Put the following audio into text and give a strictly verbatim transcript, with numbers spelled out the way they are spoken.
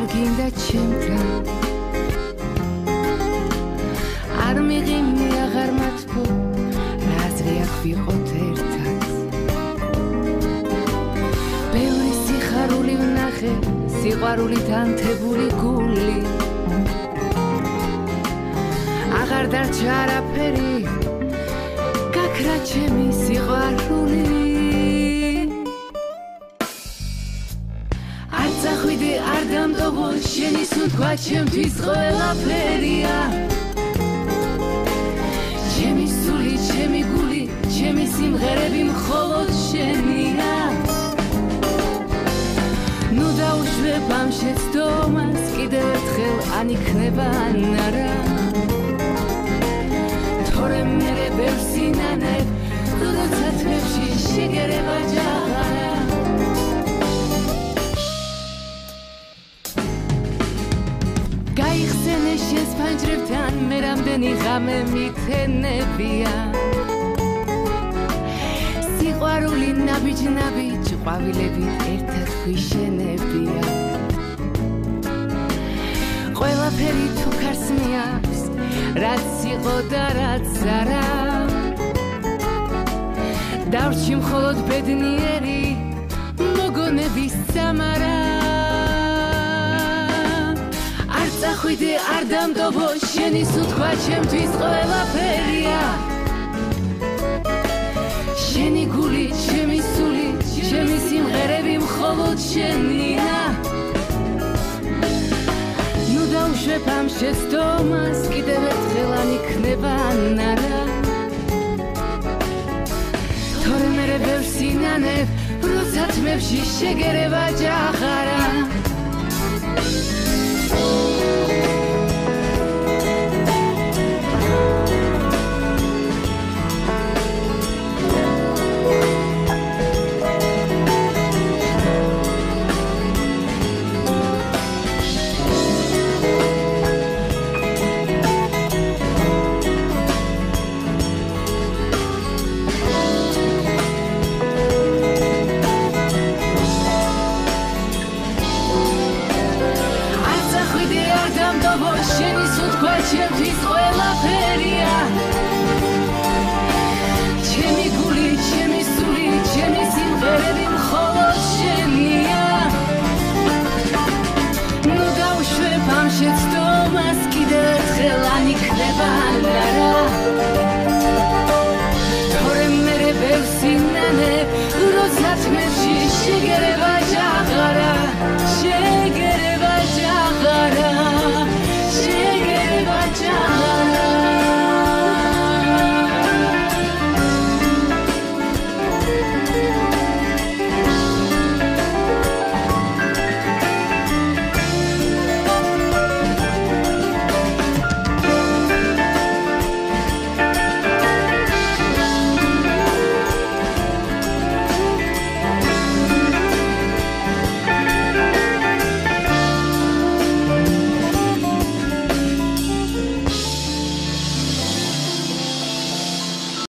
არ გინდა ჩემთან არ მიღიმი აღარ მათბო რაზრე აქ ვიყოთ ერთად ბევრი სიხარული ვნახე სიყვარულით ანთებული გული აღარ დარჩა არაფერი გაქრა ჩემი სიყვარული არ წახვიდე არ დამტოვო შენი სუნთქვა ჩემთვის ყველაფერია ჩემი სული ჩემი გული ჩემი სიმღერები მხოლოდ შენია ნუ დაუშვებ ამ შეცდომას კიდევ ერთხელ ან იქნება ან არა თორე მერე ვერ სინანებ როცა თვეებში შეგერება ჯაღარა გაიხსენე შენს ფანჯრებთან მე რამდენი ღამე მითენებია სიყვარული ნაბიჯ-ნაბიჯ ყვავილებით ერთად გვიშენებია ყველაფერი თუ ქარს მიაქვს რაც იყო და რაც არა დარჩი მხოლოდ ბედნიერი მოგონების სამარა არ წახვიდე არ დამტოვო შენი სუნთქვა ჩემთვის ყველაფერია შენი გული ჩემი სული ჩემი სიმღერები მხოლოდ შენია ნუ დაუშვებ ამ შეცდომას კიდევ ერთხელ ან იქნება ან არა თორე მერე ვერ სინანებ როცა თმებში შეგერება ჯახარა შენი სუნთქვა ჩემთვის ყველაფერია